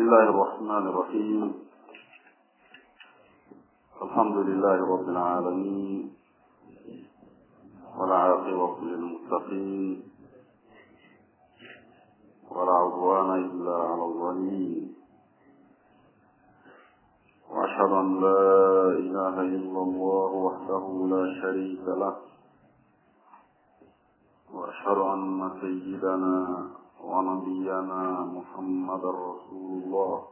الله الرحمن الرحيم. الحمد لله رب العالمين، والعاقبة للمتقين، ولا عدوان إلا على الظالمين، وأشهد أن لا إله إلا الله وحده لا شريك له، وأشهد أن سيدنا ونبينا محمد رسول الله.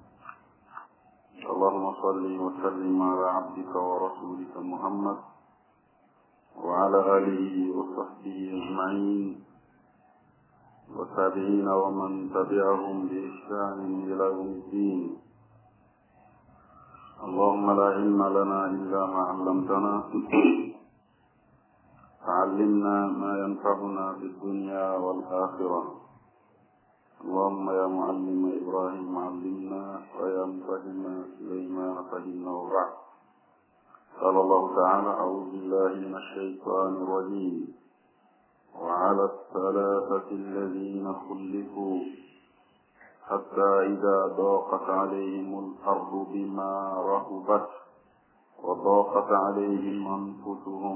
اللهم صل وسلم على عبدك ورسولك محمد وعلى آله وصحبه أجمعين والتابعين ومن تبعهم بإحسان إلى يوم الدين. اللهم لا علم لنا إلا ما علمتنا، فعلمنا ما ينفعنا في الدنيا والآخرة. اللهم يا معلم إبراهيم علمنا، ويا مفهم سليمان فهمنا. وبعد، قال الله تعالى: أعوذ بالله من الشيطان الرجيم. وعلى الثلاثة الذين خلفوا حتى إذا ضاقت عليهم الأرض بما رحبت وضاقت عليهم أنفسهم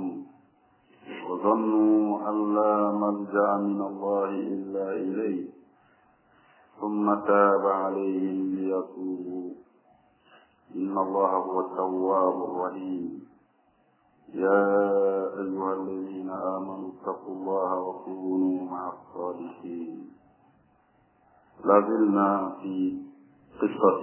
وظنوا أن لا ملجأ من الله إلا إليه ثم تاب عليهم ليتوبوا إن الله هو التواب الرحيم. يا أيها الذين آمنوا اتقوا الله وكونوا مع الصادقين. لازلنا في قصة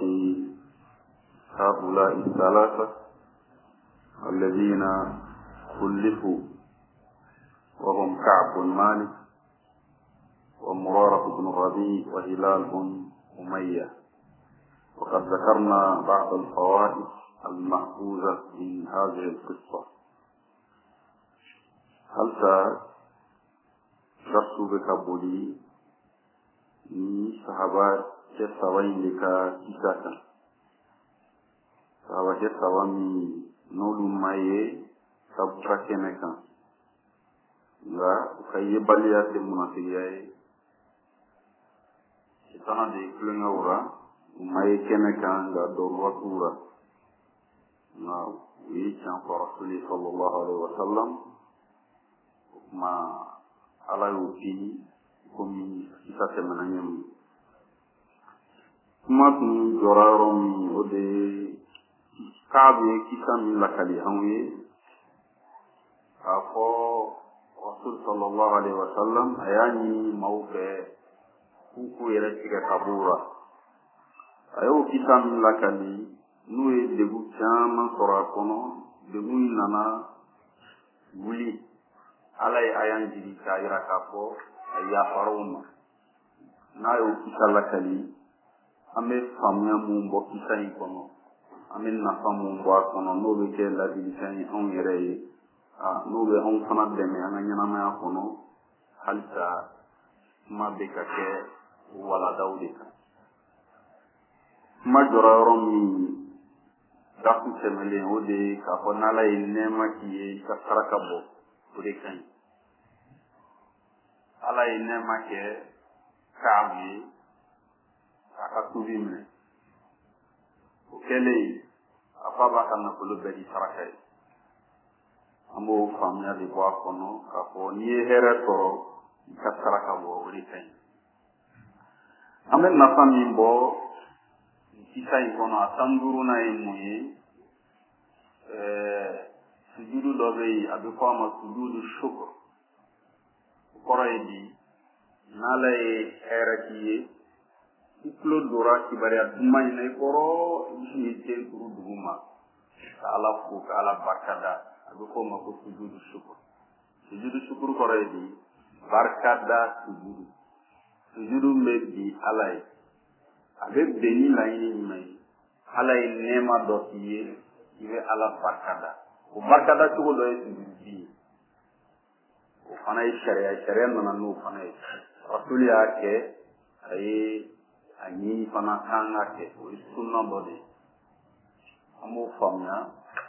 هؤلاء الثلاثة الذين خلفوا، وهم كعب بن مالك ومرارة بن الربيع وهلال بن أمية. وقد ذكرنا بعض الفوائد المأخوذة من هذه القصة. هل شخص بكبولي ni sahabat ke sawain lika kisahkan sahabat ke sawami nolu maye sabra kenekan nga ukaye baliya te munafiyaye itana de kulenga ura maye kenekan nga dorwa tura nga wi chan ko rasuli sallallahu alaihi wasallam ma ala yuti komi kita temananyam kuma tun joraron ode kabe kita min lakali hanwe afo rasul sallallahu alaihi wasallam ayani mawfe kuku yere tiga kabura ayo kita min lakali nuwe debu chama sora kono debu nana guli alai ayan jiri kaira kapo ya faruma na yo kisala kali ame famya mu mbo kisai kono ame na famu mbo kono no be ke la bilisani on yere no be on fana de me ananya na ma kono halta ma be ka ke wala daudika ma jorarom ni dafu semele ode ka kona la inema ki ka sarakabo ode kan ala inema ke kaami akatubimne ukele afaba kana kulu bedi sarakai ambo famya di kwa kono kapo ni here toro kasaraka bo urikai amen na famimbo kisai kono atanduru na imuye sujudu dobe abiko ma sujudu shukr koraydi nalay herakiye iklo dora kibaria dumay nay koro ni ten turu duguma ala fu ala barkada abiko ma ko sujudu shukr koraydi barkada sujudu meddi alay abe beni layni may alay nema dotiye ibe ala barkada o barkada tugo do sujudu fana sharia nana no fana rasuli yake ay ani fana kanga ke o sunna bodi amu famya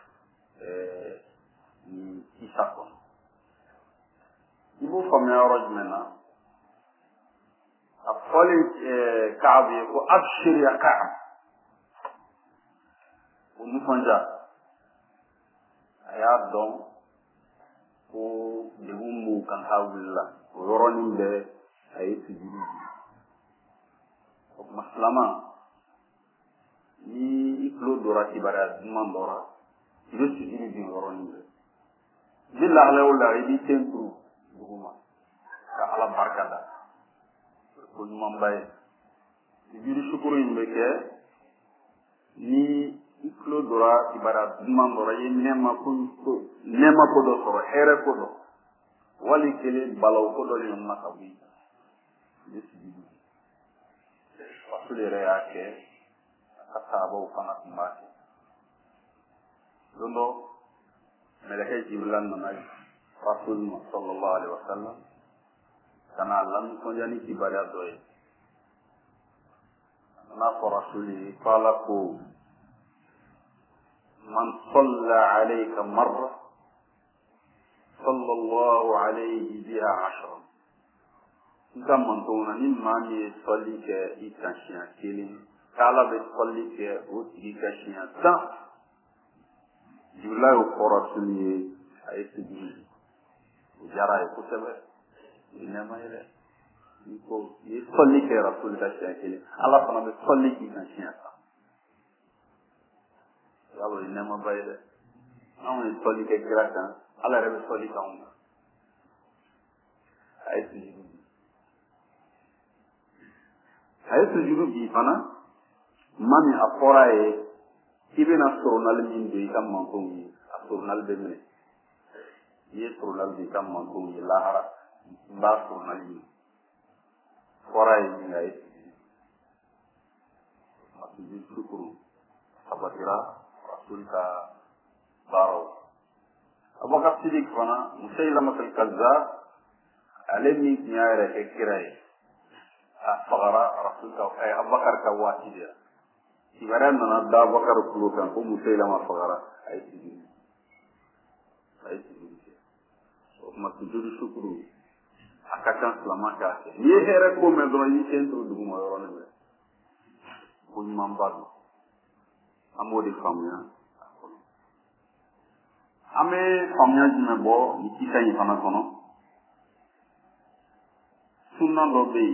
ni isako ibu famya rajmena afali Ka'b ko abshir ya Ka'b ko nufanja aya don ko debumbu kan hawilla ko yoronin be ay sujudi ko maslama ni iklo dora tibara man dora je sujudi di yoronin be billah la wala idi tempru duguma ka ala barkada ko mambay sujudi shukuru imbe ke ni iklo dora tibara man dora ye nema ko do soro here ko do wali kele balaw ko do ni makabi disidi wasule yake akataba ufana kumbaki dondo meleke jibril na rasul sallallahu alaihi wasallam kana lam ko jani tibara doy na ko rasuli qala ko من صلى عليك مرة صلى الله عليه بها 10 كما تقولون ما يصلي كإتشيا كيلين كلا بيصلي كأوتي كشيا تا جل وعلا أيسدي وجرى يكتب إنما يله يقول يصلي كرسول كشيا كيلين الله فما بيصلي كشيا تا yalo inema bayde amun soli ke grata ala rebe soli kaunga ay sujudu bi fana mami afora e ibena sornal min be kam man ko yi sornal be mene ye sornal be kam man ko yi lahara ba sornal yi fora e ni ay masujudu shukuru sabatira rasulka baro Abu Bakar Siddiq fana Musailama al-Kazzab alemi nyaare ke kiray afagara rasulka ay Abu Bakar ka watiya ibaran na da Abu Bakar kulukan ko Musailama fagara ay siddiq so masujudu shukru akatan salama ka ye here ko me do yi centre du mo yorone be ko mambadu amodi famia ame famia jime bo ni kita yi fana kono sunna do be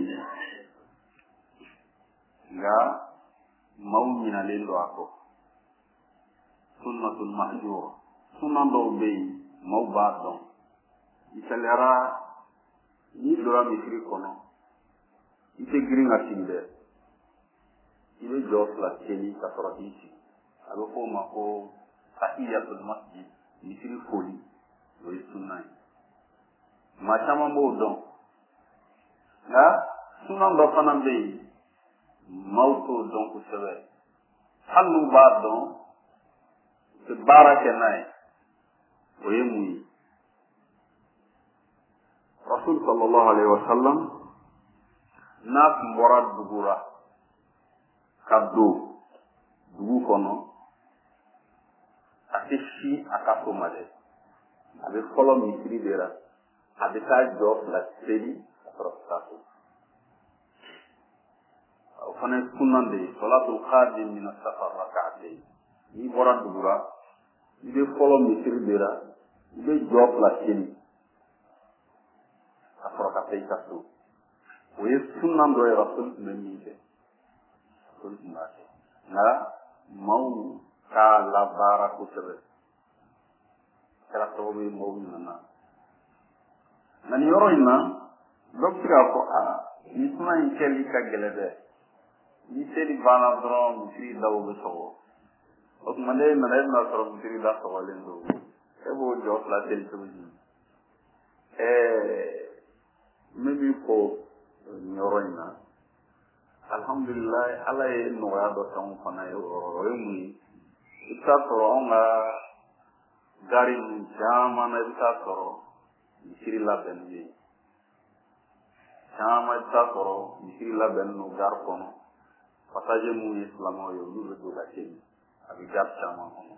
nga mawmina le do ako sunnatul mahjur sunna do be mawbadon italera ni dora mitri kono ite gringa tinde ibe jofla teni kasorati alo ko mako tahiyatul masjid misiri foli lo sunna ma chama mo don na sunna do fana be mauto don ko sebe halu ba don se baraka nay o yemu rasul sallallahu alaihi wasallam na mbora dugura kaddo dugu kono akeshi akasomale abe folo misiri dera abe ta job la sedi atrostato o fana kunande salatul qadim min as-safar rak'atayn ni bora dugura ibe folo misiri dera ibe job la sedi atrostato kaso o yesunando e rasul memide rasul mate na mau ka la bara ko sebe kala to be mo nana nan yoro ina doktra ko a ni tuma in keli ka gelede ni seli bana dron fi dawo be so o mane mane na so fi da so lendo e bo jo la tel to ji mimi ko yoro ina alhamdulillah ala e no ya do tan fana yo mu ita soro nga gari jama na ita soro misiri la benni jama ita soro misiri la benno gar kono pataje mu islamo yo lu do la keni abi gar jama kono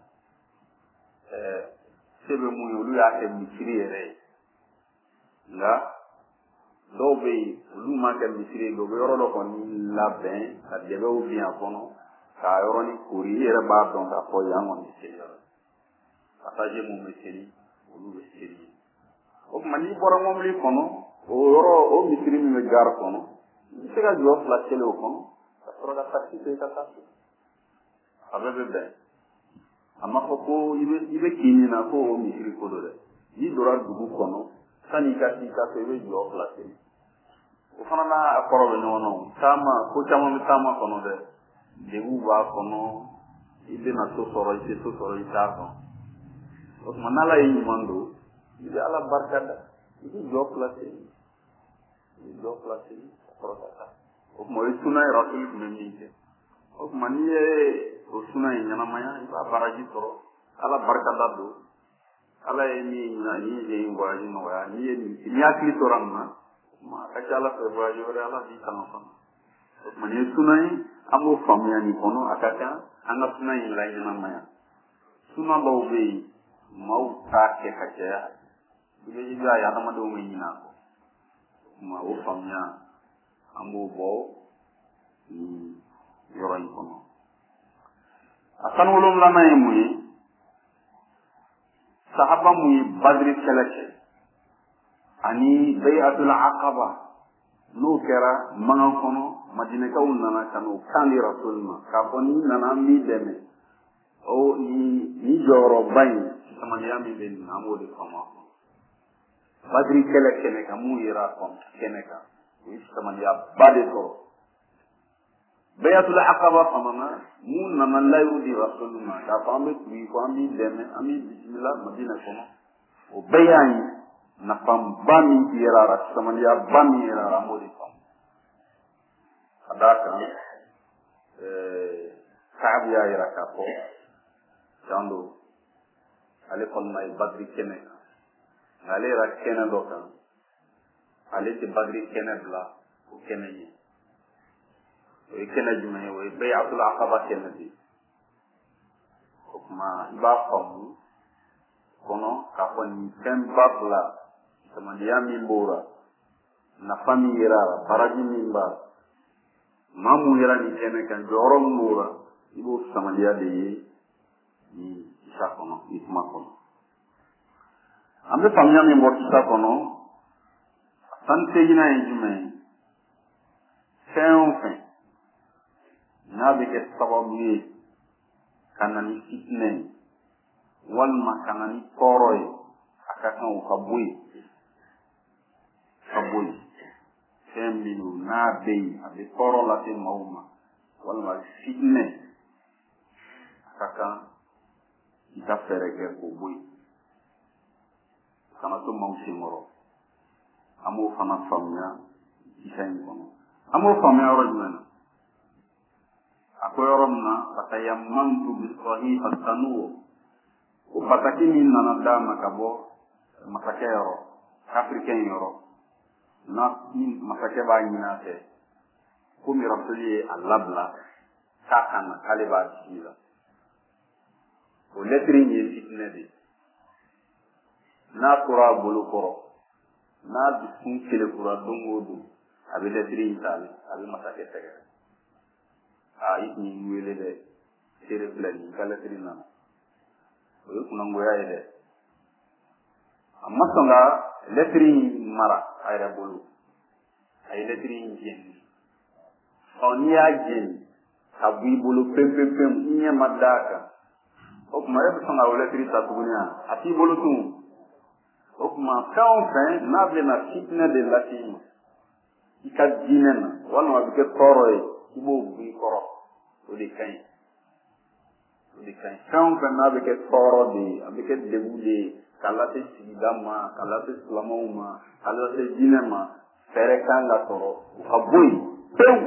sebe mu yo lu ya ke misiri ere nga dɔw bɛ yen olu ma kɛ misiri ye u bɛ yɔrɔ dɔ kɔni labɛn ka dɛbɛw bin a kɔnɔ k'a yɔrɔnin kori i yɛrɛ b'a dɔn k'a fɔ yan kɔni seli yɔrɔ pasaje mun bɛ seli olu bɛ seli o tuma n'i bɔra mɔbili kɔnɔ o yɔrɔ o misiri min bɛ gari kɔnɔ i bɛ se ka jɔ fila seli o kɔnɔ ka sɔrɔ ka takisi to i ka taa so a bɛɛ bɛ bɛn a ma fɔ ko i bɛ k'i nin na ko o misiri ko don dɛ n'i donna dugu kɔnɔ sanni i ka t'i ka so i bɛ jɔ fila seli o fana n'a kɔrɔ bɛ ɲɔgɔn na o taama ko caman bɛ taama kɔnɔ dɛ degun b'a kɔnɔ i bɛna so sɔrɔ i tɛ so sɔrɔ i t'a dɔn o tuma n'ala ye ɲuman don i bɛ ala barika da i bɛ jɔ fila seli i bɛ jɔ fila seli ka sɔrɔ ka taa o tuma o ye suna ye rasuli tun bɛ min kɛ o tuma n'i ye o suna in ɲɛnamaya i b'a baraji sɔrɔ ala barika da don ala ye min ɲina n'i ye voyage nɔgɔya n'i hakili tora nin na a ka ca ala fɛ voyage wɛrɛ ala b'i tanga fana o tuma nin ye suna ye an b'o faamuya nin kɔnɔ a ka kan an ka suna in la ɲɛnamaya suna dɔw bɛ yen maaw t'a kɛ ka caya i b'a ye adamadenw bɛ ɲinɛ a kɔ o tuma o faamuya an b'o bɔ nin yɔrɔ in kɔnɔ a tan wolonwulanan ye mun ye sahaba mun ye badiri kɛlɛ kɛ ani bayatul aqaba n'o kɛra mankan kɔnɔ madinɛkaw nana ka n'o kan di rasul ma k'a fɔ n'i nana an b'i dɛmɛ o ni jɔyɔrɔba in sitamaniya min bɛ nin na an b'o de faamu a kɔnɔ badiri kɛlɛ kɛnɛ kan mun yera kɛnɛ kan o ye sitamaniya ba de sɔrɔ bayatul aqaba fana na mun nana layiru di rasul ma k'a fɔ an bɛ tugu ko an b'i dɛmɛ an b'i bisimila madinɛ kɔnɔ o bɛɛ y'a ye nafaba min yera la sitamaniya ba min yera la an b'o de faamu ka d'a kan Kaabu y'a jira k'a fɔ can don ale kɔni ma ye badiri kɛnɛ kan nka ale yɛrɛ kɛnɛ dɔ kan ale tɛ badiri kɛnɛ bila o kɛnɛ ye o ye kɛnɛ jumɛn ye o ye bayatul aqaba kɛnɛ de ye o tuma i b'a faamu kɔnɔ k'a fɔ nin fɛnba fila sitamaniya min b'o la nafa min yera a la baraji min b'a la maa mun yera nin kɛnɛ kan jɔyɔrɔ min b'o la i b'o sitamaniya de ye nin kisa kɔnɔ nin kuma kɔnɔ an bɛ faamuya min bɔ kisa kɔnɔ tan ni seginna ye jumɛn ye fɛn o fɛn n'a bɛ kɛ sababu ye ka na ni fitinɛ ye walima ka na ni tɔɔrɔ ye a ka kan o ka bɔ yen fɛn min don n'a bɛ yen a bɛ tɔɔrɔ lase maaw ma walima fitinɛ a ka kan i ka fɛɛrɛ kɛ k'o bɔ yen kana to maaw senkɔrɔ an b'o fana faamuya kisa in kɔnɔ an b'o faamuya yɔrɔ jumɛn na a ko yɔrɔ min na fatayamamtu bisahifatanuwo o bataki min nana d'a ma ka bɔ masakɛ yɔrɔ kafirikɛ yɔrɔ n'a ni masakɛ b'a ɲini a fɛ komi rasuli ye a labila k'a ka na k'ale b'a bisimila o lɛtiri in ye fitinɛ de ye n'a tora a bolo kɔrɔ n'a dusukun kelekura don o don a bɛ lɛtiri in ta a bɛ masakɛ sɛgɛrɛ i tun ye n wele dɛ seere filɛ nin i ka lɛtiri nana o ye kunnangoya ye dɛ a ma sɔn ka lɛtiri in mara a yɛrɛ bolo a ye lɛtiri in jeni n'i y'a jeni ka bɔ i bolo pewu i ɲɛ ma da a kan o tuma e bɛ sɔn ka o lɛtiri ta tuguni a t'i bolo tun o tuma fɛn o fɛn n'a bɛna fitinɛ de lase i ma i ka diinɛ na walima a bɛ kɛ tɔɔrɔ ye i b'o bɔ i kɔrɔ o de ka ɲi fɛn o fɛn n'a bɛ kɛ tɔɔrɔ de ye a bɛ kɛ degun de ye k'a lase sigida ma k'a lase silamɛw ma k'a lase diinɛ ma fɛɛrɛ kan ka sɔrɔ o ka bɔ yen pewu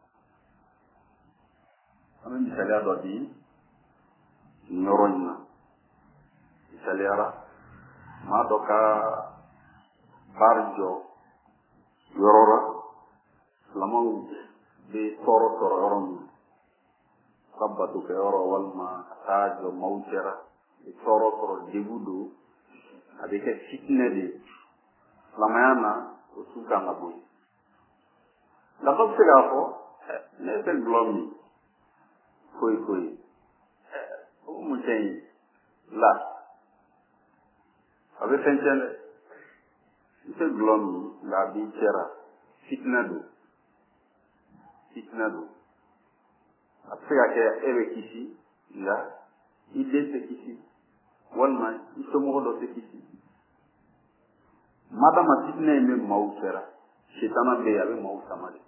an bɛ misaliya dɔ di nin yɔrɔ in na misaliyara maa dɔ ka baara jɔ yɔrɔ la silamɛw bɛ tɔɔrɔ sɔrɔ yɔrɔ min ka bato kɛ yɔrɔ walima ka taa jɔ maaw cɛla bɛ tɔɔrɔ sɔrɔ degun don a bɛ kɛ fitinɛ de ye silamɛya na o su kan ka bɔ yen nafa bɛ se k'a fɔ ne tɛ gulɔ min foyi o mun cɛ in la a bɛ fɛn cɛn dɛ i tɛ gulɔ min nka a b'i cɛra fitinɛ don a bɛ se ka kɛ e bɛ kisi nka i den tɛ kisi walima i somɔgɔ dɔ tɛ kisi madama fitinɛ in bɛ maaw cɛra sitana bɛ yen a bɛ maaw sama de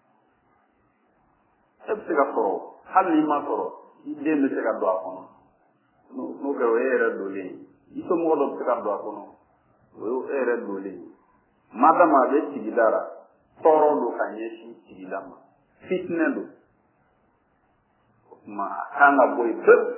e bɛ se ka sɔrɔ hali n'i ma sɔrɔ i den bɛ se ka don a kɔnɔ n'o kɛra o ye e yɛrɛ donlen ye i somɔgɔ dɔ bɛ se ka don a kɔnɔ o ye e yɛrɛ donlen ye madama a bɛ sigida la tɔɔrɔ don ka ɲɛsin sigida ma fitinɛ don o tuma a kan ka bɔ yen pewu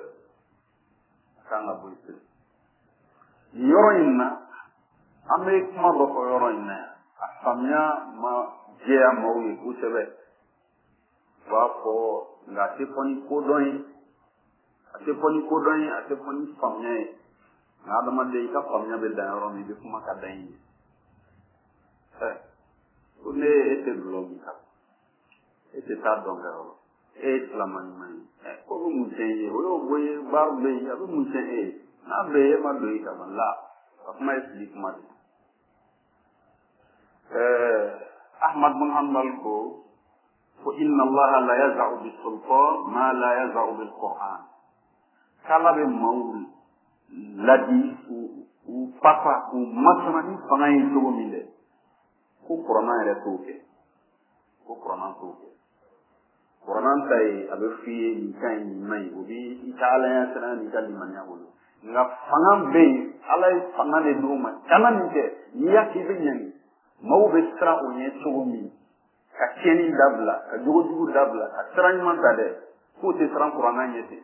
nin yɔrɔ in na an bɛ kuma dɔ fɔ yɔrɔ in na yan a faamuya ma jɛya maaw ye kosɛbɛ u b'a fɔ nka a tɛ fɔ ni kodɔn ye a tɛ fɔ ni faamuya ye nka adamaden i ka faamuya bɛ dan yɔrɔ min i bɛ kuma ka dan ye ko ne e tɛ dulɔ min kan e tɛ taa dɔn kɛ yɔrɔ e ye silama ɲuman ye ko bɛ mun tiɲɛ ye o y'o bɔ ye baara bɛ yen a bɛ mun tiɲɛ e ye n'a bɛ e ma don i kama la a kuma ye fili kuma de Ahmad bin Hanbal ko inna Allah la yaz'u bis sultan ma la yaz'u bil Qur'an kala bɛ maaw ladi u fafa u masana ni fanga ye cogo min dɛ ko kuranna yɛrɛ t'o kɛ kuranna ta ye a bɛ f'i ye nin ka ɲi nin man ɲi o bɛ i ka alaya sira n'i ka limaniya bolo nka fanga bɛ yen ala ye fanga de d'o ma kana min kɛ n'i y'a k'i bɛ ɲangi maaw bɛ siran o ɲɛ cogo min ka tiɲɛni dabila ka jogojugu dabila ka sira ɲuman ta dɛ k'o tɛ siran kuranna ɲɛ ten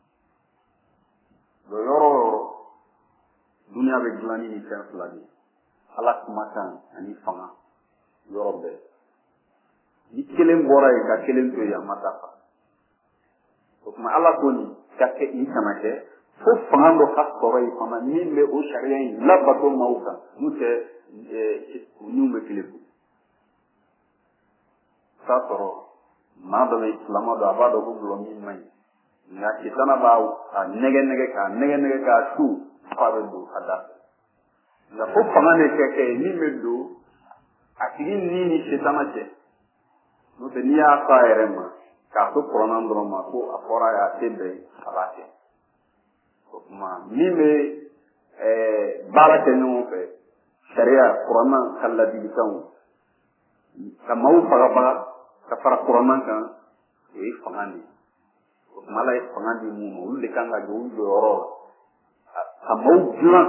o yɔrɔ o yɔrɔ duniya bɛ dilan ni nin fɛn fila de ye ala kumakan ani fanga yɔrɔ bɛɛ ni kelen bɔra yen ka kelen to yen a ma dafa o tuma ala ko nin ka kɛ i kana kɛ fo fanga dɔ ka sɔrɔ yen fana min bɛ o sariya in labato maaw kan n'u tɛ n'u bɛ kelen ko t'a sɔrɔ maa dɔ bɛ silama dɔ a b'a dɔn ko gulɔ min man ɲi nka sitana b'a nɛgɛ k'a su f'a bɛ don a da nka fo fanga de kɛ ye min bɛ don a tigi ni sitana cɛ n'o tɛ n'i y'a fɔ a yɛrɛ ma k'a to kuranna dɔrɔn ma ko a fɔra a tɛ bɛn a b'a kɛ o tuma min bɛ baara kɛ ɲɔgɔn fɛ sariya kuranna ka ladilikanw ka maaw bagabaga ka fara kuranna kan o ye fanga de ye o tuma ala ye fanga di mun ma olu de kan ka jɔ u jɔyɔrɔ la ka maaw dilan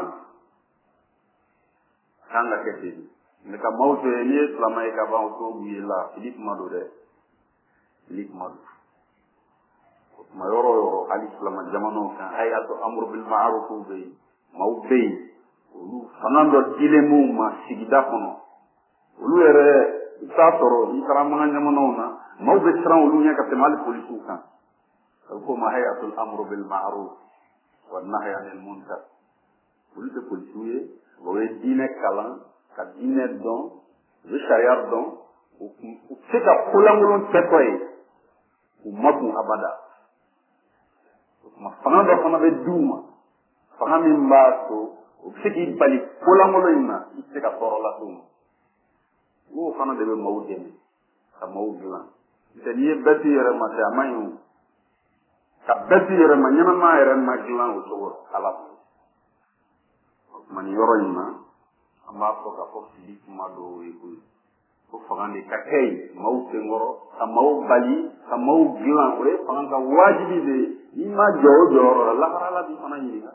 a kan ka kɛ ten mais ka maaw to yen n'i ye silama ye ka ban o t'o ye la fili kuma don dɛ fili kuma don o tuma yɔrɔ o yɔrɔ hali silama jamanaw kan hay'atu amru bil ma'ruf bɛ yen maaw bɛ yen olu fanga dɔ dilen m'u ma sigida kɔnɔ olu yɛrɛ i t'a sɔrɔ i taara makan jamanaw na maaw bɛ siran olu ɲɛ ka tɛmɛ hali polisiw kan a bɛ fɔ o ma hay'atu amru bil ma'ruf wa nahyi anil munkar olu tɛ polisiw ye o ye diinɛ kalan ka diinɛ dɔn u bɛ sariya dɔn u se ka kolankolon kɛtɔ ye u ma kun abada o tuma fanga dɔ fana bɛ d'u ma fanga min b'a to u bɛ se k'i bali kolankolon in na i tɛ se ka tɔɔrɔ lase u ma o fana de bɛ maaw dɛmɛ ka maaw dilan n'o n'i ye bɛɛ t'i yɛrɛ ma tɛ a man ɲi o ka bɛɛ t'i yɛrɛ ma ɲɛnama yɛrɛ ma dilan o cogo ala bolo o tuma nin yɔrɔ in na an b'a fɔ k'a fɔ fili kuma dɔw ye koyi ko fanga de ka kɛ yen maaw senkɔrɔ ka maaw bali ka maaw dilan o ye fanga ka wajibi de ye n'i ma jɔ o jɔyɔrɔ la lahara ala b'i fana ɲininka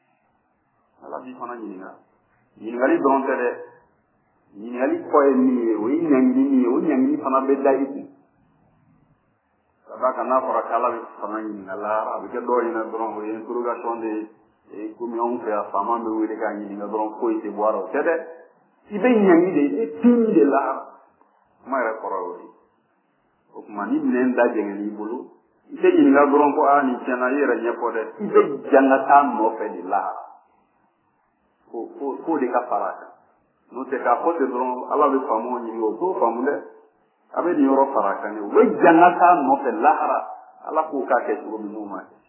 ɲininkali dɔrɔn tɛ dɛ ɲininkali kɔ ye min ye o ye ɲangini min ye o ɲangini fana bɛ da i kun ka d'a kan n'a fɔra k'ala bɛ fanga ɲininka lahara a bɛ kɛ dɔw ɲɛna dɔrɔn o ye interrogation de ye komi anw fɛ yan faama bɛ wele k'a ɲininka dɔrɔn foyi tɛ bɔ a la o tɛ dɛ i bɛ ɲangi de i bɛ pini de lahara kuma yɛrɛ kɔrɔ y'o de o tuma ni minɛn da jɛngɛn'i bolo i tɛ ɲininka dɔrɔn ko nin tiɲɛna i yɛrɛ ɲɛfɔ dɛ i bɛ jan ka taa nɔfɛ de lahara fo de ka fara a kan n'o tɛ k'a fɔ ten dɔrɔn ala bɛ faamu ɲini o t'o faamu dɛ a bɛ nin yɔrɔ fara kan u bɛ janga k'a nɔfɛ lahara ala k'o k'a kɛ cogo min n'o ma kɛ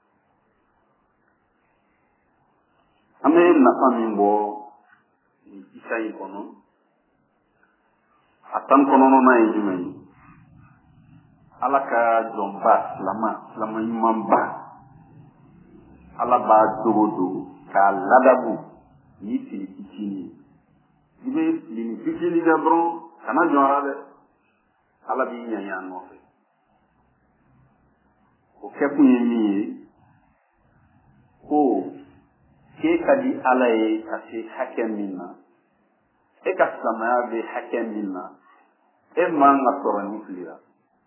an bɛ nafa min bɔ nin kisa in kɔnɔ a tan kɔnɔna ye jumɛn ye ala ka jɔnba silama ɲumanba ala b'a dogo dogo k'a ladabu ni fili fitinin i bɛ fili fitinin kɛ dɔrɔn kana jɔn a la dɛ ala b'i ɲaɲa a nɔfɛ o kɛkun ye min ye ko k'e ka di ala ye ka se hakɛ min na e ka silamɛya bɛ hakɛ min na e man ka sɔrɔ ni fili la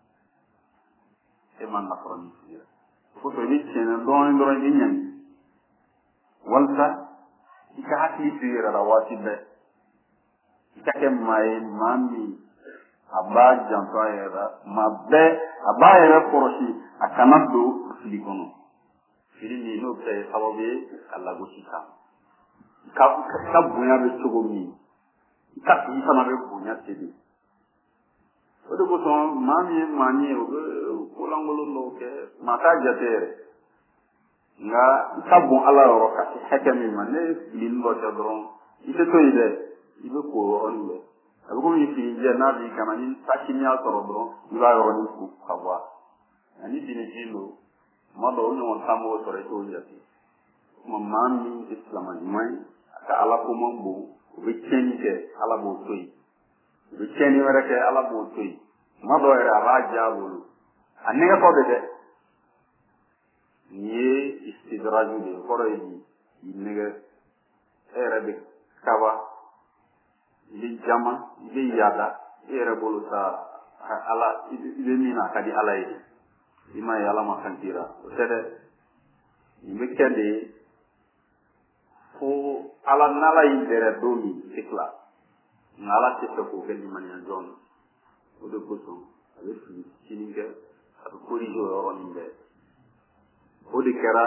e man ka sɔrɔ ni fili la o kosɔn i bɛ tiɲɛ dɔɔnin dɔrɔn i bɛ ɲangi walasa i ka hakili to i yɛrɛ la waati bɛɛ i ka kɛ maa ye maa min a b'a janto a yɛrɛ la tuma bɛɛ a b'a yɛrɛ kɔlɔsi a kana don fili kɔnɔ fili min n'o bɛ kɛ sababu ye ka lagosi kan i ka bonya bɛ cogo min i ka tigi fana bɛ bonya ten o de kosɔn maa min ye maa ye o bɛ kolankolon dɔw kɛ maa t'a jate yɛrɛ nka i ka bon ala yɔrɔ ka se hakɛ min ma ne ye fili dɔ kɛ dɔrɔn i tɛ to yen dɛ i bɛ k'o yɔrɔnin bɛɛ a bɛ komi fili jɛ n'a b'i kana ni takini y'a sɔrɔ dɔrɔn i b'a yɔrɔnin ko ka bɔ a la ani finifin don tuma dɔw o ɲɔgɔn tan b'o sɔrɔ i t'o jate o tuma maa min tɛ silama ɲuman ye a ka ala ko man bon o bɛ tiɲɛni kɛ ala b'o to yen u bɛ tiɲɛni wɛrɛ kɛ ala b'o to yen tuma dɔw yɛrɛ a b'a diya a bolo a nɛgɛtɔ bɛ dɛ nin ye istidraju de ye kɔrɔ ye k'i nɛgɛ e yɛrɛ bɛ kaba i bɛ jama i bɛ yaada e yɛrɛ bolo sa ala i bɛ min na a ka di ala ye i m'a ye ala ma kan tira o tɛ dɛ nin bɛ kɛ de fo ala n'ala y'i dɛrɛ don min i tɛ tila nka ala tɛ fɛ k'o kɛ limaniya jɔn na o de kosɔn a bɛ fili fitinin kɛ a bɛ corriger o yɔrɔnin bɛɛ o de kɛra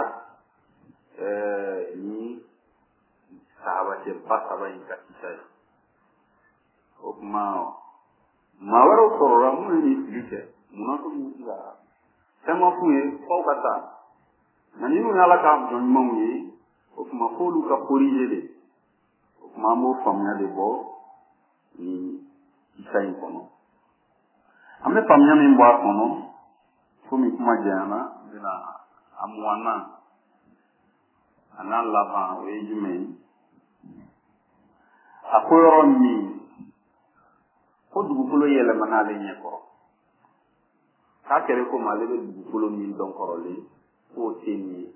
ni sahabacɛba saba in ka kisa ye o tuma maa wɛrɛw sɔrɔla minnu ye nin fili kɛ munna ko min ti ka fɛn ma f'u ye f'aw ka taa nka ni minnu ye ala ka jɔn ɲumanw ye o tuma f'olu ka corriger de o tuma an b'o faamuya de bɔ nin kisa in kɔnɔ an bɛ faamuya min bɔ a kɔnɔ komi kuma janyana n bɛna a muwanan a n'a laban o ye jumɛn ye a ko yɔrɔ min ko dugukolo yɛlɛmana ale ɲɛkɔrɔ k'a kɛra komi ale bɛ dugukolo min dɔn kɔrɔlen k'o tɛ nin ye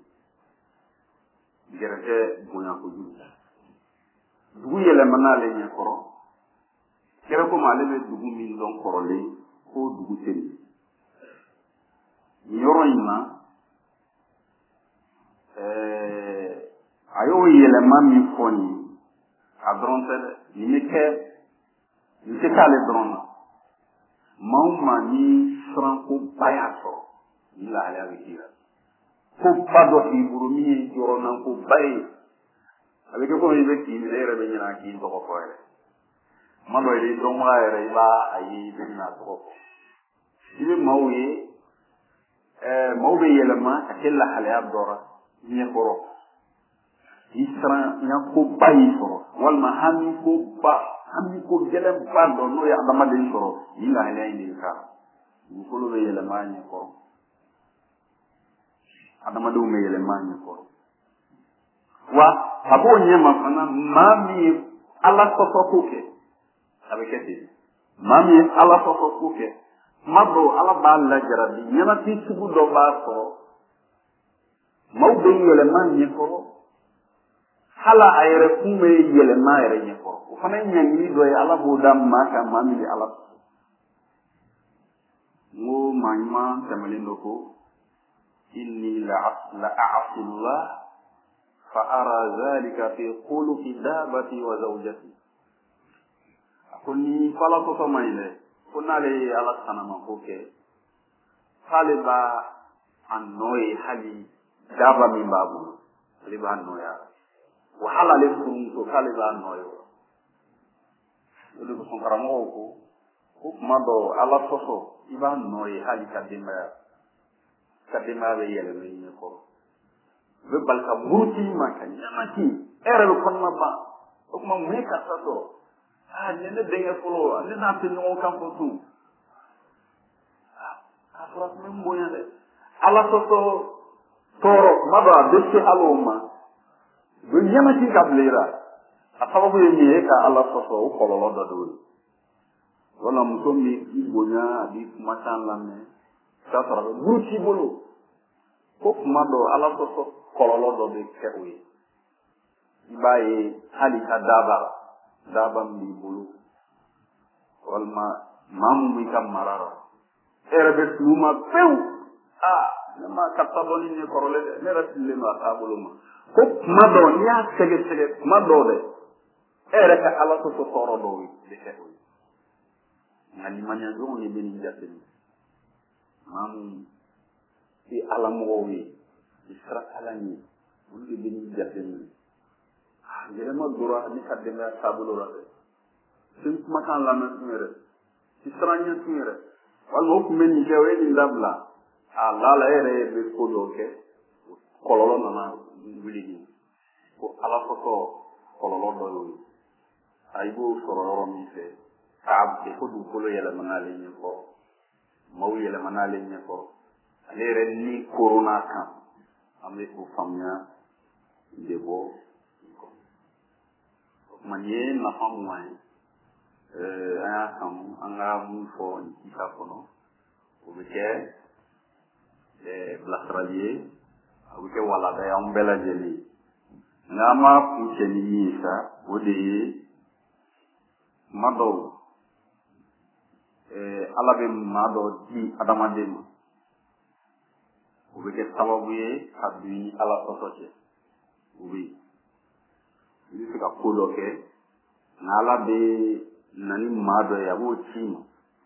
gɛrɛtɛ bonya kojugu dugu yɛlɛmana ale ɲɛkɔrɔ kɛra komi ale bɛ dugu min dɔn kɔrɔlen k'o dugu tɛ nin ye nin yɔrɔ in na a y'o yɛlɛma min fɔ nin a dɔrɔn tɛ dɛ nin tɛ k'ale dɔrɔn na maa o maa ni sirankoba y'a sɔrɔ ni lahalaya bɛ k'i la ko ba dɔ k'i bolo min ye jɔrɔnankoba ye a bɛ kɛ komi i bɛ k'i minɛ e yɛrɛ bɛ ɲinɛ k'i tɔgɔ fɔ yɛrɛ tuma dɔ i dɔnbaga yɛrɛ i b'a ye i bɛ ɲinɛ a tɔgɔ fɔ i bɛ maaw ye maaw bɛ yɛlɛma ka kɛ lahalaya dɔ la ɲɛkɔrɔ k'i siranyankoba y'i sɔrɔ walima hami ko gɛlɛnba dɔ n'o ye adamaden sɔrɔ nin lahalaya in de bɛ k'a la dugukolo bɛ yɛlɛma a ɲɛkɔrɔ adamadenw bɛ yɛlɛma a ɲɛkɔrɔ wa a b'o ɲɛma fana maa min ye ala sɔsɔko kɛ a bɛ kɛ ten maa min ye ala sɔsɔko kɛ tuma dɔw ala b'a lajarabi ɲɛnafin sugu dɔ b'a sɔrɔ maaw bɛ yɛlɛma ɲɛkɔrɔ hala a yɛrɛ kun bɛ yɛlɛma a yɛrɛ ɲɛkɔrɔ o fana ye ɲangili dɔ ye ala b'o da maa kan maa min bɛ ala sɔsɔ n ko maa ɲuman tɛmɛlen dɔ ko inni la a'asi Allah fa ara zalika fi khuluqi dabati wa zawjati ko ni fala sɔsɔ ma ɲi dɛ ko n'ale ye ala sanama ko kɛ k'ale b'a a nɔ ye hali daba min b'a bolo ale b'a nɔya wa hali ale furumuso k'ale b'a nɔ ye olu ko son karamɔgɔw ko kuma dɔ ala sɔsɔ i b'a nɔ ye hali ka denbaya bɛ yɛlɛma i ɲɛkɔrɔ u bɛ bali ka muruti i ma ka ɲamati e yɛrɛ bɛ kɔnɔna ban o tuma mun ye karisa sɔrɔ nin ye ne denkɛ fɔlɔ ne n'a tɛ ɲɔgɔn kan fɔ tun a fɔra tun bɛ n bonya dɛ ala sɔsɔ tɔɔrɔ kuma dɔ a bɛ se hali o ma u bɛ ɲamati ka bila i la a sababu ye min ye ka ala sɔsɔ o kɔlɔlɔ dɔ de ye wala muso min i bonya a b'i kumakan lamɛn k'a sɔrɔ a bɛ muruti i bolo ko kuma dɔ ala sɔsɔ kɔlɔlɔ dɔ bɛ kɛ o ye i b'a ye hali ka daba min b'i bolo walima maa min b'i ka mara la e yɛrɛ bɛ fili u ma pewu ne ma karisa dɔ ni ne kɔrɔlen dɛ ne yɛrɛ fililen don a taabolo ma ko kuma dɔ n'i y'a sɛgɛsɛgɛ kuma dɔw dɛ e yɛrɛ ka ala sɔsɔ tɔɔrɔ dɔw ye bɛ kɛ o ye nka limaniyadenw de bɛ nin jateminɛ maa min ye ala mɔgɔw ye i sira ala ye olu de bɛ nin jateminɛ yɛlɛma dora ne ka denbaya taabolo la dɛ se kumakan lamɛn tun yɛrɛ i sira ɲɛ tun yɛrɛ walima o tun bɛ nin kɛ o ye nin dabila lala e yɛrɛ bɛ ko dɔw kɛ kɔlɔlɔ nana wuli nin ko ala sɔsɔ kɔlɔlɔ dɔ y'o ye i b'o sɔrɔ yɔrɔ min fɛ k'a bɛ ko dugukolo yɛlɛma n'ale ɲɛkɔrɔ maaw yɛlɛma n'ale ɲɛkɔrɔ ale yɛrɛ ni korona kan an bɛ o faamuya de bɔ o tuma nin ye nafa ɲuman ye an y'a kanu an ka mun fɔ nin kisa kɔnɔ o bɛ kɛ bilasirali ye a bɛ kɛ walanda ye an bɛɛ lajɛlen ye nka an ma kun cɛ ni min ye sa o de ye kuma dɔw ala bɛ maa dɔ di adamaden ma o bɛ kɛ sababu ye ka don ni ala sɔsɔ cɛ o bɛ yen i bɛ se ka ko dɔ kɛ nka ala bɛ na ni maa dɔ ye a b'o ci ma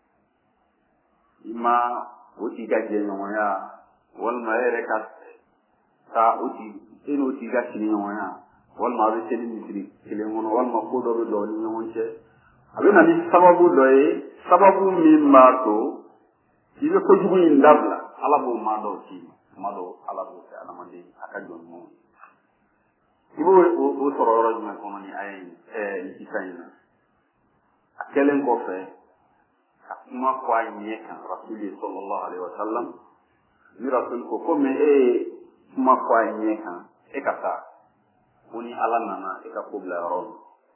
i ma o tigi ka jɛɲɔgɔnya walima e yɛrɛ ka taa o tigi e n'o tigi ka sigiɲɔgɔnya walima a bɛ seli misiri kelen kɔnɔ walima ko dɔ bɛ don aw ni ɲɔgɔn cɛ a bɛ na ni sababu dɔ ye sababu min b'a to i bɛ kojugu in dabila ala b'o maa dɔw ci ma tuma dɔw ala b'o kɛ adamaden a ka jɔn ɲumanw i b'o sɔrɔ yɔrɔ jumɛn kɔnɔ ni aya in nin kisa in na a kɛlen kɔfɛ ka kuma fɔ a ɲɛ kan rasuli sallallahu alaihi wa sallam ni rasuli ko komi e ye kuma fɔ a ɲɛ kan e ka taa ko ni ala nana e ka ko bila yɔrɔ min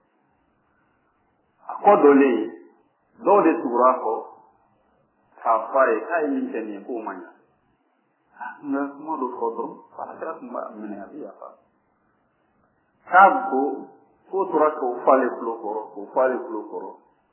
a kɔ dɔlen dɔw de tugura kɔ k'a fɔ a ye k'a ye min kɛ nin ye k'o ma ɲa nka kuma dɔ fɔ dɔrɔn alakira tun b'a minɛ a bɛ yafa k'a k'o tora k'o fɔ ale tulo kɔrɔ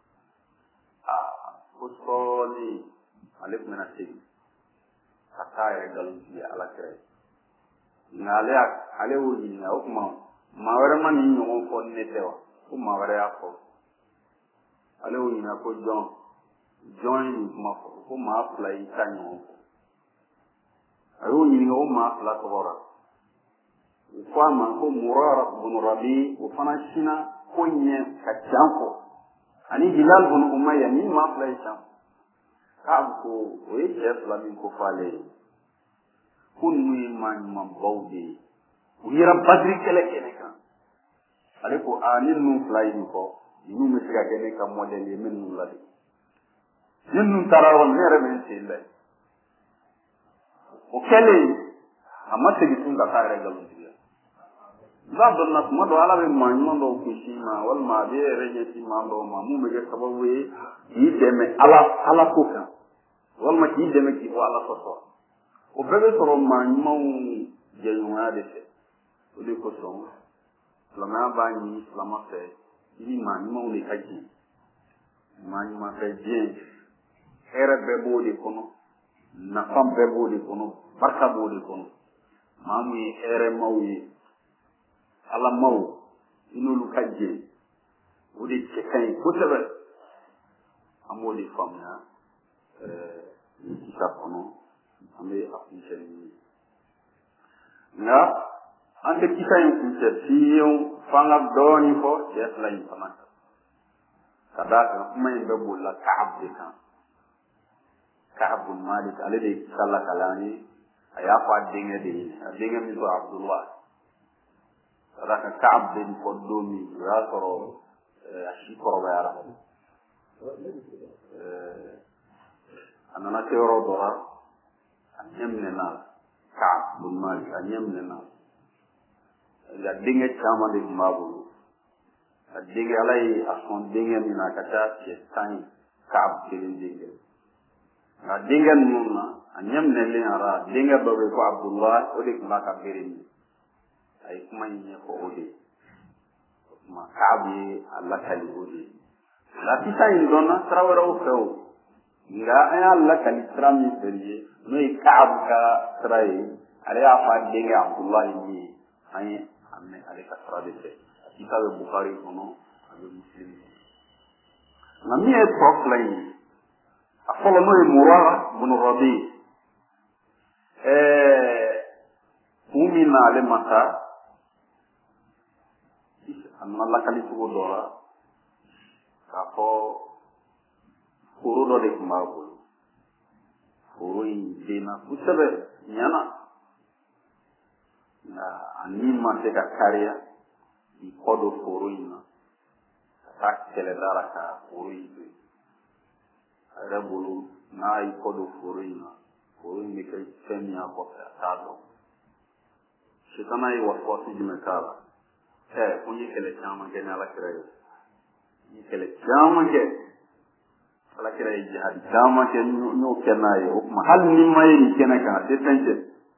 ko sɔɔni ale tun bɛna segin ka taa yɛrɛ nkalon tigɛ alakira ye nka ale y'o ɲininka o tuma maa wɛrɛ ma nin ɲɔgɔn fɔ ni ne tɛ wa ko maa wɛrɛ y'a fɔ ale y'o ɲininka ko jɔn ye nin kuma fɔ ko maa fila y'i ta ɲɔgɔn fɔ a y'o ɲininka o maa fila tɔgɔ la u ko a ma ko Murara bun Rabi o fana sinna ko ɲɛ ka can fɔ ani Hilal bun Umayya ni maa fila ye can k'a ko o ye cɛ fila min ko fɔ ale ye ko ninnu ye maa ɲumanbaw de ye u yera Badiri kɛlɛ kɛnɛ kan ale ko ni ninnu fila ye nin fɔ ninnu bɛ se ka kɛ ne ka modèle ye n bɛ ninnu lade ni ninnu taara yɔrɔ min ne yɛrɛ bɛ n sen da o kɛlen a ma segin tun ka taa yɛrɛ nkalon tigɛ n'a dɔnna tuma dɔ ala bɛ maa ɲuman dɔw gosi ma walima a bɛ yɛrɛ ɲɛsin maa dɔw ma mun bɛ kɛ sababu ye k'i dɛmɛ ala ko kan walima k'i dɛmɛ k'i bɔ ala sɔsɔ o bɛɛ bɛ sɔrɔ maa ɲumanw jɛɲɔgɔnya de fɛ o de kosɔn silamɛya b'a ɲini silama fɛ i ni maa ɲumanw de ka jɛ maa ɲuman fɛ diɲɛ hɛrɛ bɛɛ b'o de kɔnɔ nafa bɛɛ b'o de kɔnɔ barika b'o de kɔnɔ maa mun ye hɛrɛmaw ye alamaw i n'olu ka jɛ o de cɛ ka ɲi kosɛbɛ an b'o de faamuya nin kisa kɔnɔ an bɛ a kuncɛ ni nka an tɛ kisa in kuncɛ fiyewu f'an ka dɔɔnin fɔ cɛ fila in fana kan kadaka kuma in be bolla Ka'ab de kan Ka'ab bin Malik ale de sala kalani aya fa dinga mi to Abdullah kadaka Ka'ab de ko domi ya soro ashi ko bayara anana teoro dora anyemnena Ka'ab bin Malik anyemnena ya dinga chama de mabu dinga alai ason dinga mina kata tan Ka'ab kilin dinga na dinga nuna anyemnele ara dinga babe ko Abdullah odi kuma ka berini ay kuma ni ko odi ma Ka'ab Allah kali odi la tisa indona trawara o feo nga ay Allah kali trami feriye no Ka'ab ka trai ale afa dinga Abdullah ni ay amme ale ka trabe kitabe Bukhari kono abe Muslim nami e proclaim afolo no e Murara bin Rabi umina ale mata amma la kali ko dora ka ko furu do de mago furu dina kusabe nyana na anima te ka kariya i kodo furu ina tak tele daraka furu ina rebulu na i kodo furu ina ke senya ko tado shitana i waswasi jimetala kunyi kele chama ke na la kirayo ni kele chama ke ala kirayo jihad chama ke no kenayo mahal ni mai ni kenaka de tenje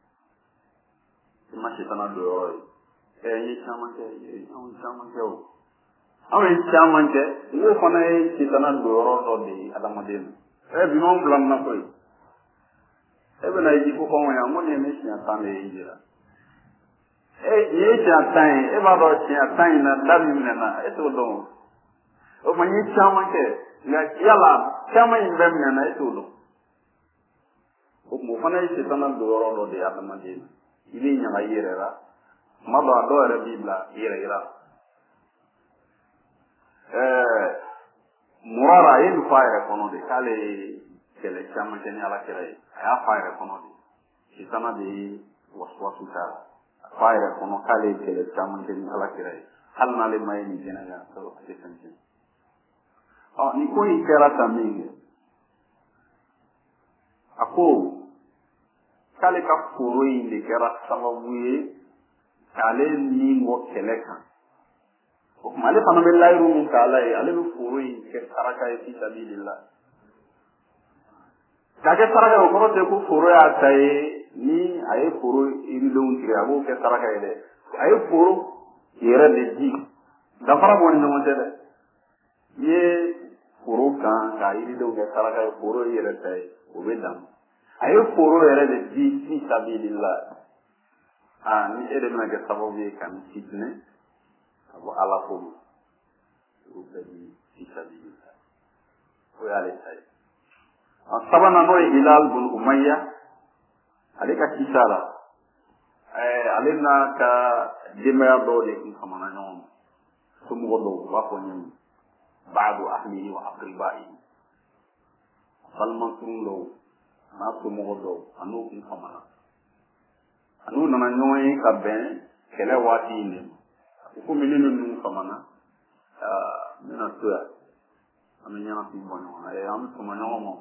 ma shitana do ni chama ke ni chama ke o awe chama ke wo fana e shitana do ro de adamaden bi non blam na koy bena yi ko ko ya mo ne me sia tane injira ye jatan ba do sia tan na dabi na eto do o manyi chama ke na yala chama imbe na eto do o mo fana yi shitana do ro de adamaden ili nya yere ra ma do re bibla yere ira Murara yin fire kono de kale kele chama ke nyala kere aya fire kono de shitana de waswasu ta fire kono kale kele chama ke nyala kere halna le mai ni jena ya so attention ni ko yi kera taminge ako kale ka foro yi de kera sababu ye kale ni mo kele kan o male fana be layru mun kala ye ale be foro yi ke saraka ye fi sabilillah kage saraka o koro te ko foro ya tay ni ay foro iri don tire abo ke saraka ye de ay foro yere de ji da fara bo ni mo de ye foro kan ka iri don ke saraka ye foro yere tay o be dam ay foro yere de ji fi sabilillah ni ede na ke sababu ye kan fitne abo ala ko o be fi sabilillah o ya le tay sabana no Hilal bin Umayya alika kisara alina ka dimaya do de kamana non sumu godo wa ko nyim ba'du ahlihi wa aqriba'i salman sunlo na sumu godo anu kin kamana anu nana nyoy ka ben kele wati ne ko mininu nu kamana mina tuya amenya na timbono am tumanyo mo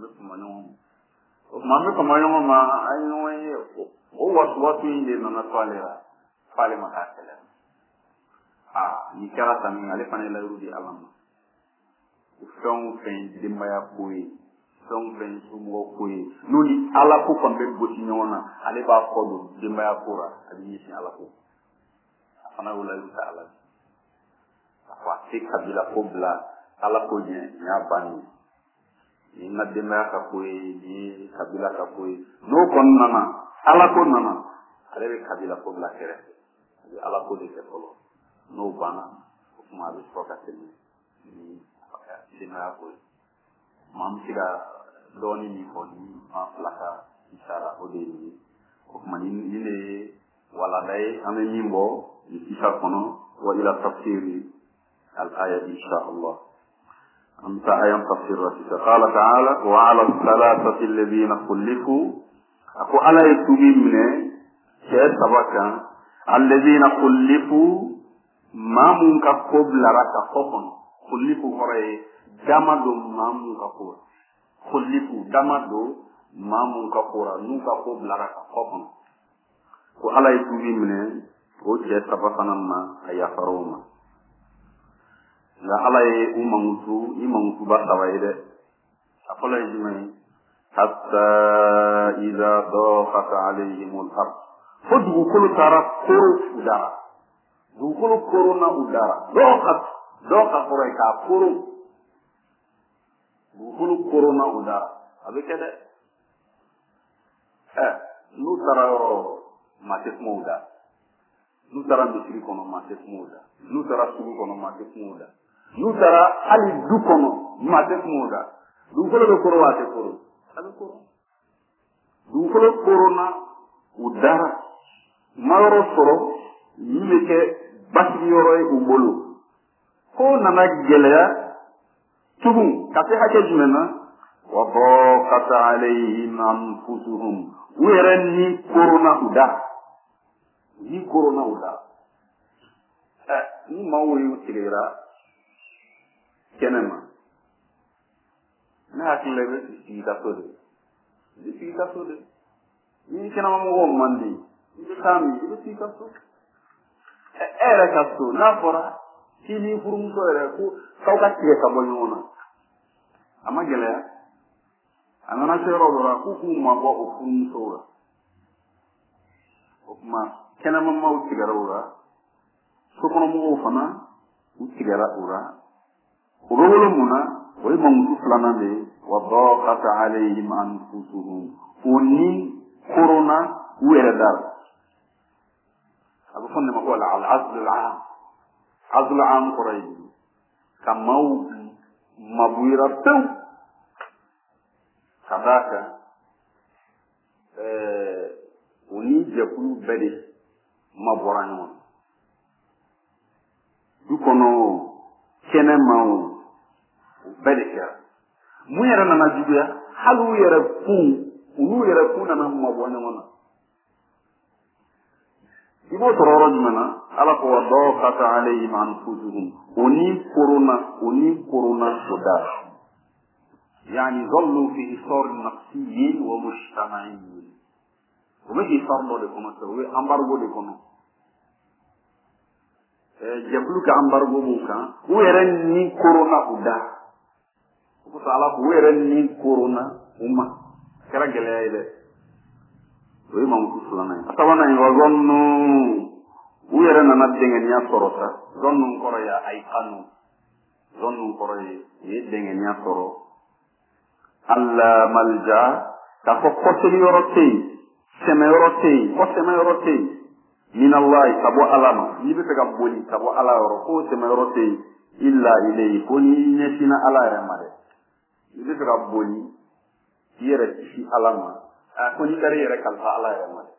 mami komanyo ma ayo o waswatu inde na twalera fale makatela ni kara tamin ale fane la rudi alama ufon fen dimaya koyi son fen sumo koyi nuni ala ko kambe boti nyona ale ba ko do dimaya kora ali ni ala ko afana wala yuta ala afa kabila ko bla ala ko nya bani na demaya ka koy ni kabila ka koy no kon nana ala ko nana ale be kabila ko la kere ala ko de ke polo no bana kuma be foka teni ni demaya ko mam tiga doni ni ko ni ma plaka isara o de ni ko mani ni le wala dai ame nimbo ni isa kono wa ila tafsiri al aya insha Allah أمتى أيام تفسير قال تعالى وعلى الثلاثة الذين خلفوا أكو على يتوبي من شيء سبكا الذين خلفوا ما منك قبل رك خفن خلفوا هراي دمدو ما منك قبل خلفوا دمدو ما منك قبل منك قبل رك خفن وعلى يتوبي من شيء سبكا ما أيافروما la ala ye imangutu ba sabaye de akola jumay hatta idha daqat alayhim al-ard fudgu kullu tara kuru udara dukulu korona udara doqa koray ka kuru dukulu korona udara abeke de nu tara mates mouda nu tara misri kono mates mouda nu tara sugu kono mates mouda nu tara ali du kono mates mouda du ko le koro wate koro abe koro du ko le korona udara maro soro yimeke basri yoro e ubolo ko nana geleya tubu kafe hake jumena wa daqat alayhim anfusuhum weren ni korona udara ni mawo tigera kenema na hakile be tika sode ni kenama mo mandi ni tami ni tika sode era kasto na fora kini furum so era ku kauka tige ka bonyona amagele anana sero dora ku ma bo furum so okuma kenama mo tigera ura so kono mo fana tigera ura urolo muna way mangu fulana de wa daqat alayhim anfusuhum uni corona wera dar abu fonne ma wala al azl al quray kamau mabuira taw kadaka uni jakulu bede maborano du kono kene mawu bedeka mu yara na najuya halu yara ku na ma bonya mona ibo tororo jumana ala ko daqat alayhim anfusuhum uni corona soda yani zallu fi isar nafsiyyin wa mujtama'iyyin wa bi farlo de kono so we embargo de kono jablu ka embargo mu kan weren ni corona uda ko sala weren ni corona umma kala gele ide we mam ku fulana atawana ni wagonno weren na naddengen ya sorota zonnu koro ya ay kanu zonnu koro ye dengen ya soro alla malja ka ko koteli yorote seme yorote min Allah tabo alama yibe ka boli tabo ala ro seme yorote illa ilayhi koni nesina ala ramade yibe ka boli yere ci alama koni kare yere kalfa ala ramade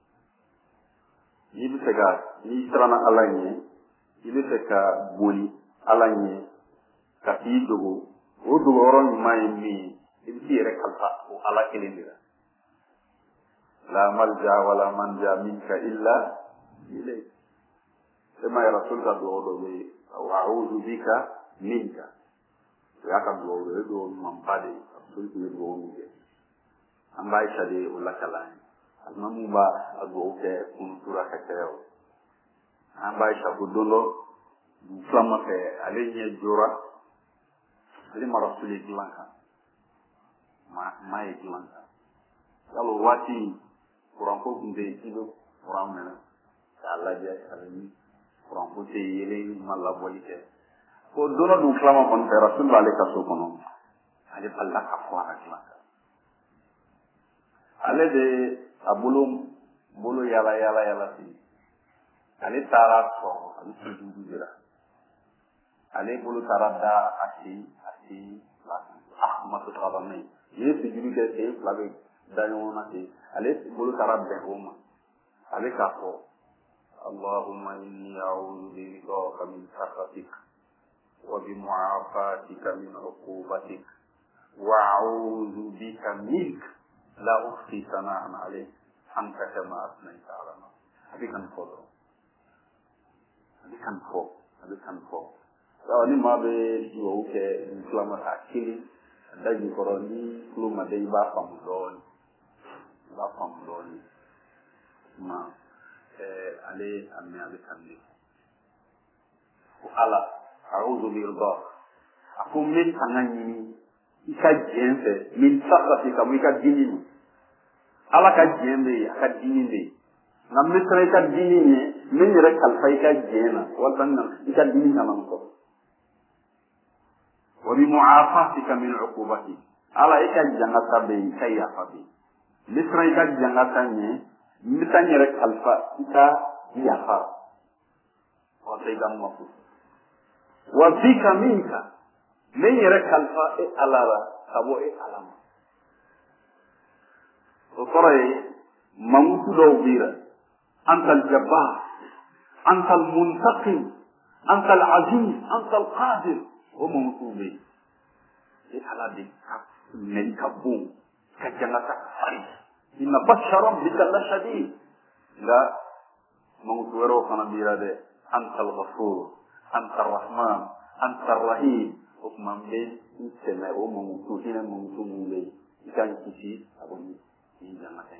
yibe ka ni trana alanye yibe ka boli alanye ka tidogo o do ron mai mi yibe yere kalfa o ala kelindira la malja wala manja minka illa ilayk kama ya rasul ta do be wa a'udhu bika minka ya ka do mampade rasul ti do mi ambai sade ulakalani almamu ba ago ke kuntura ka tayo ambai shabu dolo flama fe alenye jura ali marasuli blanca mai blanca yalo wati kurang ko kunde tido kurang mena Allah dia alani kurang ko te yele malla bolite ko dolo du flama kon fe rasul wale ka so kono ali Allah ka fara blanca ale de abulum bulu yala si ale tara ko ali sudu dira ale bulu tarada asi la ahmadu qabani yesu juri ke te flabe daño nati ale bulu tarabbe huma ale ka ko allahumma inni a'udhu bika min sakhatik وبمعافاتك من عقوبتك وأعوذ بك منك لا أحصي ثناء عليك أنت كما أثنيت على نفسك. هذه كان فوق. ni ma be yo ke Islam akili daji koroni luma de ba fam don ma ale amme ale kandi ko ala a'udhu bi ridha aku min tanani ika jense min sakati kamu ika dini ala ka jembe aka dini ngam misra ika dini ne min yere kalfa ika jena waltan ika dini kanam ko wa bi mu'afatika min 'uqubati ala ika jangata be ika ya fabi misra ika jangata ne mitan yere kalfa ika ya fa wa taydam mafu wa bika minka min yere kalfa e alara sabo e alama o koray mamutu do bira anta al-jabbar anta al-muntaqim anta al-aziz anta al-qadir o mamutu be e alade men kabum kajangata fari inna basharam bika la shadid la mamutu wero kana bira de anta al-ghafur anta ar-rahman anta ar-rahim okuma mbe nseme o mamutu ina mamutu mbe ikan kisi aboni injamaten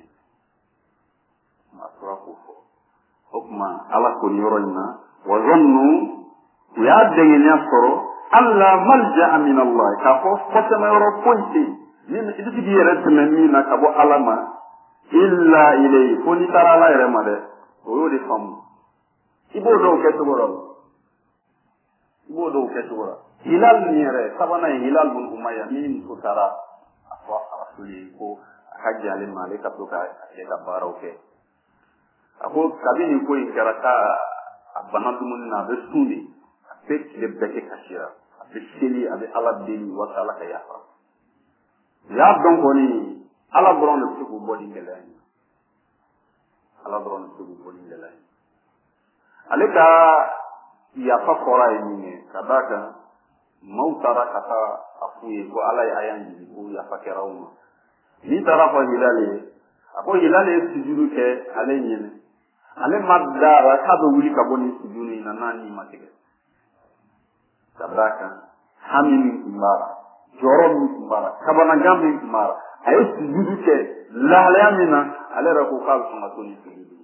masrafu okuma ala ko yoroina wa zannu ya dengenya soro alla malja min Allah ka ko fatama yoro ponti min iditi bi yere tmen na ka bo alama illa ilay foni tarala yere made o yodi fam ibodo ke tugora hilal niere sabana hilal bun umayya min sutara afwa rasuli ko hajjale malika to ka ka baroke ako kabini ko inkaraka abanatumun na besuni apek le beke kashira apeseli abi alabdini wa sala ka yafa ya don ko ni ala boron le ko bodi ngelani aleka ya fa kora ni kadaka mautara kata afuye ko ala ya ayanji ko ya fa kerauma ni tarafa hilale ako hilale sujudu ke ale nyene ale madara kado wuli kaboni sujudu na nani matike kadaka hamini kumbara jorom kumbara kabana gambi kumbara ay sujudu ke la lamina ale rako kal sama toni sujudu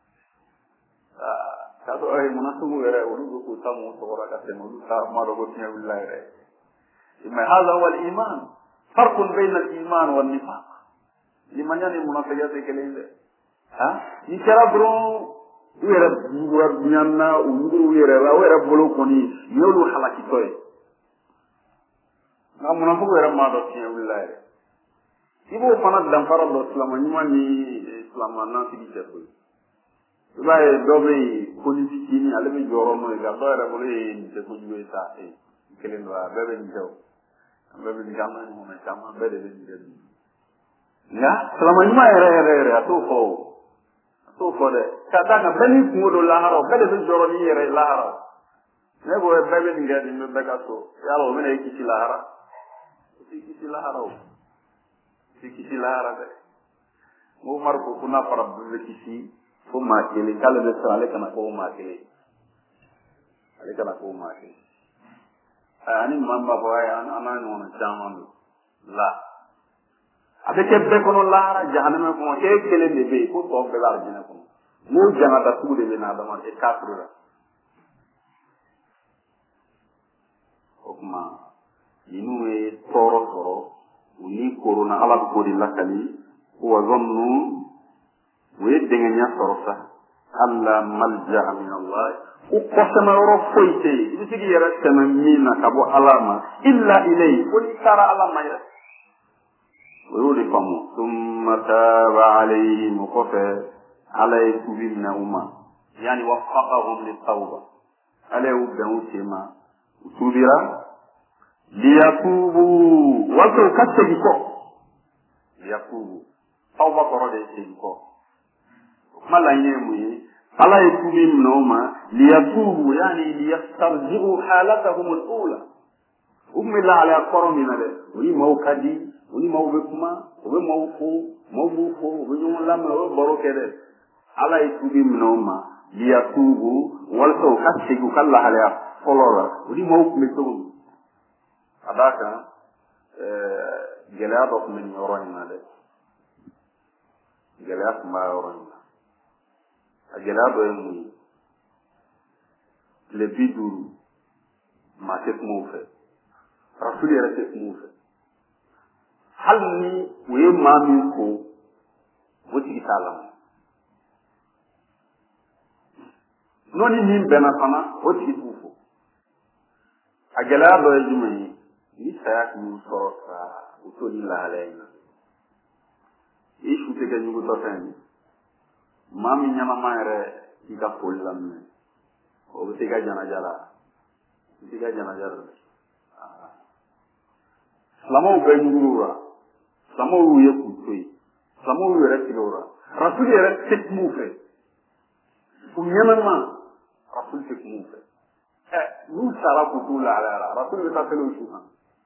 kado ay munasubu era ulu ko tamu sora ka temu ta maro go tiya billahi re imma hada huwa al-iman farqun bayna al-iman wan nifaq limanya ni munafiqate kelende ha ni kera bro wera bura nyanna unguru wera bolo koni yolu halaki toy na munafiqu era ma do tiya billahi re ibo fana damfara do islamani islamana ti jebo ibaye dobe politiki ni alebe joro no ga doere bolo e de ko juwe sa e kelendo bebe njaw bebe njama ni mo njama bebe de njaw nga selama ni ma ere atofo de kada na bani kumodo laharo bebe de joro ni ere laharo ne bo bebe njaw ni me bega so yalo mena ikiti lahara de mo marko kuna para bebe kisi fo makele kala de sale kana ko makele ani mamba boy anani wona jamanu la avec be kono lara jahannama ko ke kele ne be ko to be lar jina ko mo jangata su de na dama e katru la okuma inu e toro uni corona ala ko di lakali wa zannu ويدغنيا صرفا alla malja min Allah uqsama rafaite bitigi yara tamamina kabo alama illa ilay wali tara alama ya wuri famu thumma taba alayhim qafa alaykum binnauma yani waffaqahum litawba alayhi bawtima usubira liyatubu wa tukatiko yakubu tawba korode ko mala yemu ala ikubi mnoma liyatubu yani liyastarji'u halatahum al-ula umilla ala qarmina de wi mawkadi wi mawbekuma wi mawfu mawbufu wi lam la boroke de ala itubi mnoma liyatubu walto kasigu kala ala folora wi mawkumetum adaka gelado min yorona de gelado ma yorona gelado en le biduru ma tek mo fe rasul yara tek mo fe hal ni we ma min ko woti salam noni min bena fana woti fufo a gelado e jumay ni sayak mu sorota utoni la alayna ishu te ganyu to tan mami nyama mayre ika pollam o te ga jana jara slamo ganurura slamo ye kutoi slamo ye retilora rasul ye tek mufe unyama rasul tek mufe nu sara kutula ala rasul ta telo shuha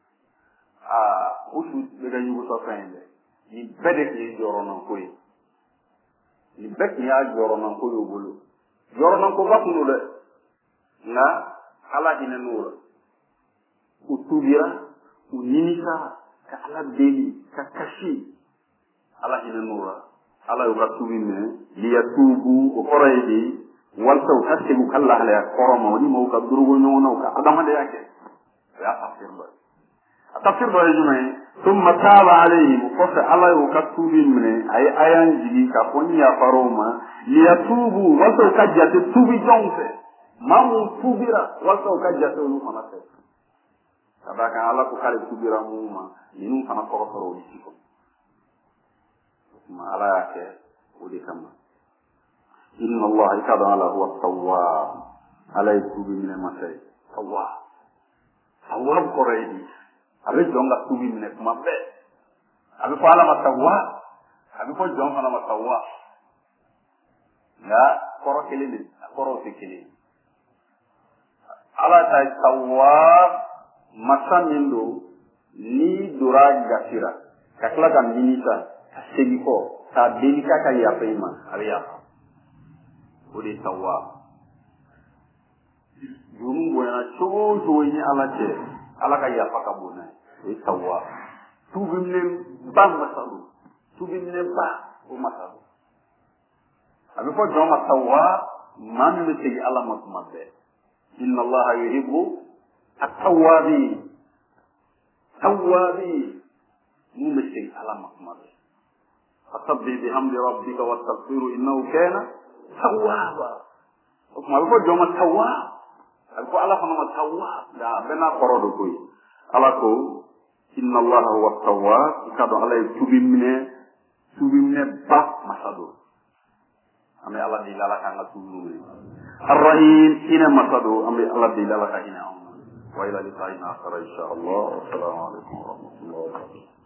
usu de ganyu to fende ni bede ki jorono koy ni bek ya jorono ko yobulu jorono ko bakunu de na ala ina nura utubira unisa ka ala deli ka kashi ala ina nura ala yukatubine liyatubu uqraydi walta ukasibu kalla ala qoroma wadi mo ka durugo nyono ka adama de yake ya tafsir ba yujumay thumma taba alayhim fa ala yukatubine ay ayan jigi ka fonya faroma liyatubu walta ukajjatu tubi jonfe mamu tubira walta ukajjatu nu fanate sabaka ala ko kale tubira muma inu fana korosoro disiko ma ala yake odi kama inna allah ikada ala huwa tawwab ala tubi min masay tawwab koraydi abe jonga tubi min kuma be abe ko ala matawwa abe ko jonga na matawwa ya koro kelele koro fikele ala ta tawwab masamindo ni dura gasira kakla kan minita segiko ta delika ka ya pema aliya odi tawwab jurum boyana chojo ni ala che ala ka ya pakabuna e tawwab tubimne ba masalu tubimne ba o masalu abi ko joma tawwab man me tegi ala matmabbe inna allaha yuhibbu at-tawwabin ممسك على مقمر فسبح بحمد ربك واستغفره انه كان توابا وما بقول جوما تواب الكو على فما تواب لا بنا قرودو كوي على كو ان الله هو التواب كادو على تبمنه با مسدو امي الله دي لا كان تولو الرحيم حين مسدو امي الله دي لا كان وإلى لقاء آخر إن شاء الله والسلام عليكم ورحمة الله وبركاته